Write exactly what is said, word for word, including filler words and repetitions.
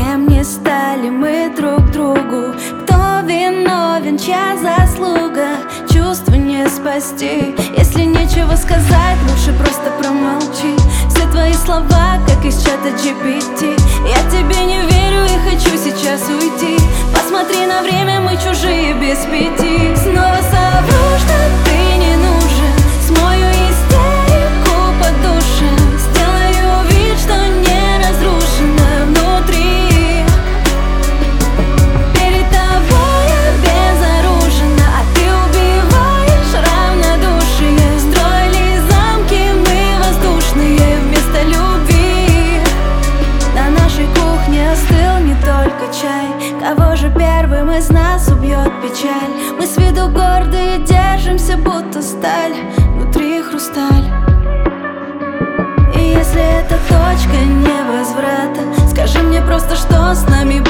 Кем не стали мы друг другу? Кто виновен, чья заслуга? Чувства не спасти. Если нечего сказать, лучше просто промолчи. Все твои слова, как из чата джи пи ти. Я тебе не верю и хочу сейчас уйти. Посмотри на время, мы чужие без пяти. Снова совру, что ты не нужен. Смою истерику под душем. Сделаю вид, что не разрушено внутри. Перед тобой я безоружна, а ты убиваешь равнодушие. Строили замки мы воздушные вместо любви. На нашей кухне остыл не только чай. Кого же первым из нас убьет печаль? Мы с виду гордые, держимся будто сталь. Внутри хрусталь. И если это точка невозврата, скажи мне просто, что с нами будет.